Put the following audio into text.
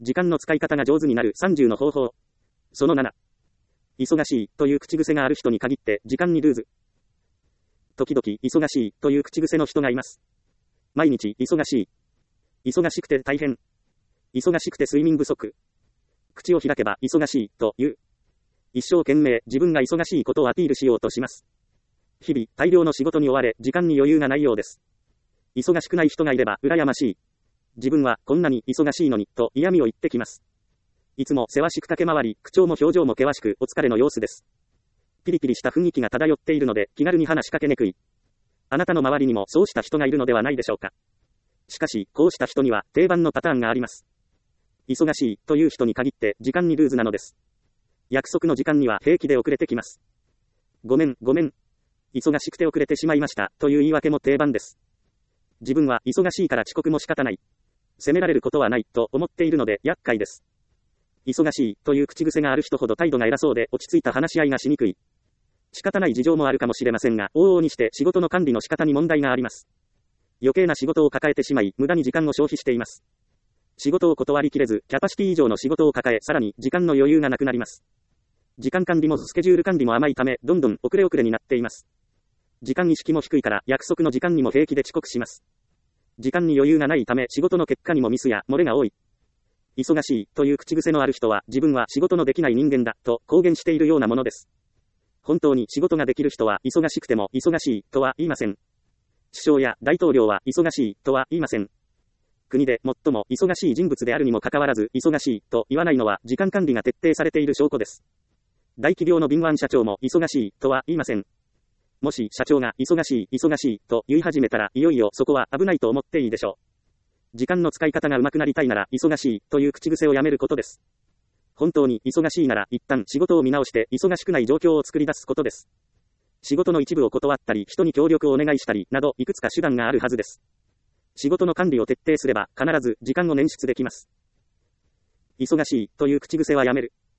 時間の使い方が上手になる30の方法。その7。忙しいという口癖がある人に限って時間にルーズ。時々忙しいという口癖の人がいます。毎日忙しい。忙しくて大変。忙しくて睡眠不足。口を開けば忙しいという。一生懸命自分が忙しいことをアピールしようとします。日々大量の仕事に追われ時間に余裕がないようです。忙しくない人がいれば羨ましい。自分はこんなに忙しいのにと嫌味を言ってきます。いつもせわしく駆け回り、口調も表情も険しくお疲れの様子です。ピリピリした雰囲気が漂っているので気軽に話しかけにくい。あなたの周りにもそうした人がいるのではないでしょうか。しかしこうした人には定番のパターンがあります。忙しいという人に限って時間にルーズなのです。約束の時間には平気で遅れてきます。ごめん。忙しくて遅れてしまいましたという言い訳も定番です。自分は忙しいから遅刻も仕方ない。責められることはないと思っているので厄介です。忙しいという口癖がある人ほど態度が偉そうで落ち着いた話し合いがしにくい。仕方ない事情もあるかもしれませんが、往々にして仕事の管理の仕方に問題があります。余計な仕事を抱えてしまい、無駄に時間を消費しています。仕事を断りきれず、キャパシティ以上の仕事を抱え、さらに時間の余裕がなくなります。時間管理もスケジュール管理も甘いため、どんどん遅れになっています。時間意識も低いから約束の時間にも平気で遅刻します。時間に余裕がないため仕事の結果にもミスや漏れが多い。忙しいという口癖のある人は自分は仕事のできない人間だと公言しているようなものです。本当に仕事ができる人は忙しくても忙しいとは言いません。首相や大統領は忙しいとは言いません。国で最も忙しい人物であるにもかかわらず忙しいと言わないのは時間管理が徹底されている証拠です。大企業の敏腕社長も忙しいとは言いません。もし社長が忙しいと言い始めたらいよいよそこは危ないと思っていいでしょう。時間の使い方が上手くなりたいなら忙しいという口癖をやめることです。本当に忙しいなら一旦仕事を見直して忙しくない状況を作り出すことです。仕事の一部を断ったり人に協力をお願いしたりなどいくつか手段があるはずです。仕事の管理を徹底すれば必ず時間を捻出できます。忙しいという口癖はやめる。